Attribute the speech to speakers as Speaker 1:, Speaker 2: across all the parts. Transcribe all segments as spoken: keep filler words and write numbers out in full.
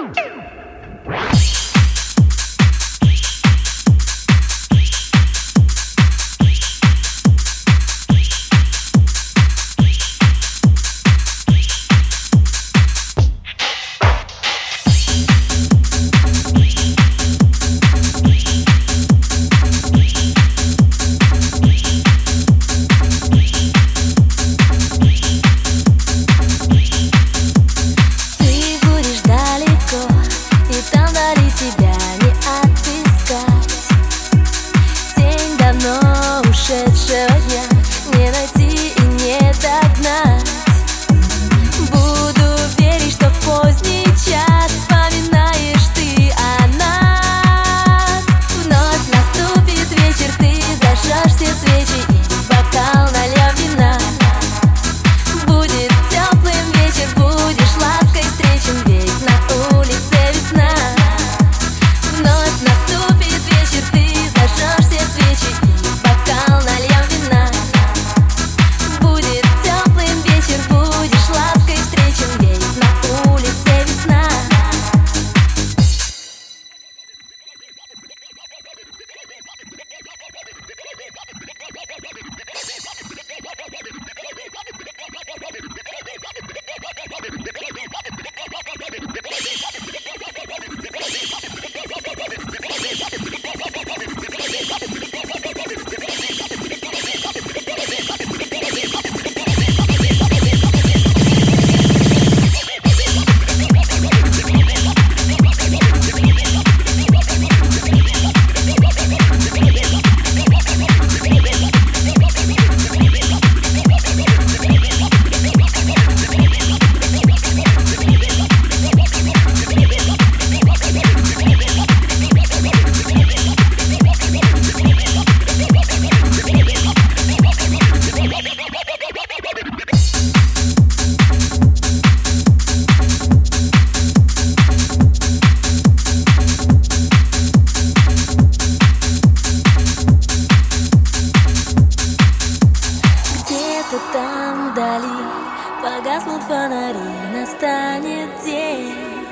Speaker 1: Погаснут фонари, настанет день.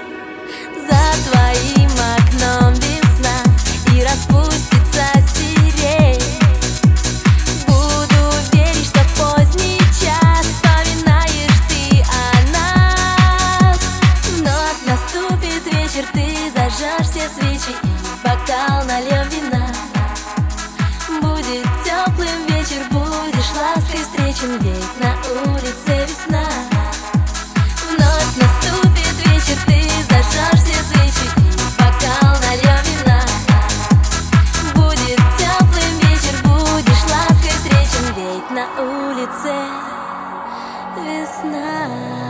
Speaker 1: За твоим окном весна, и распустится сирень. Буду верить, что в поздний час вспоминаешь ты о нас. Вновь наступит вечер, ты зажжешь все свечи, бокал нальем вина. Будет теплым вечер, будешь лаской встречен, ведь на улице весна. Вновь наступит вечер, ты зажжешь все свечи, бокал нальем вина. Будет теплым вечер, будешь лаской встречен, ведь на улице весна.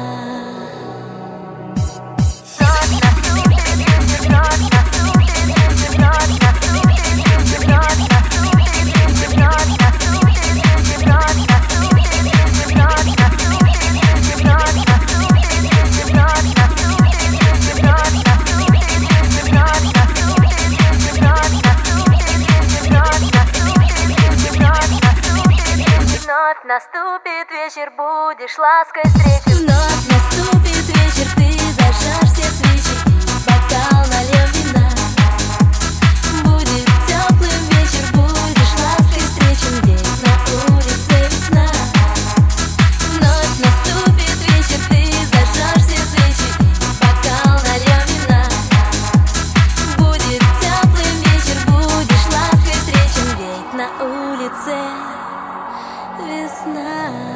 Speaker 1: Вновь наступит вечер, будешь лаской встречен. Вновь наступит вечер, ты зажжешь все свечи, бокал нальем вина. Будет теплым вечер, будешь лаской встречен, ведь на улице весна. Вновь наступит вечер, ты зажжешь все свечи, бокал нальем вина. Будет теплым вечер, будешь лаской встречен, ведь на улице весна.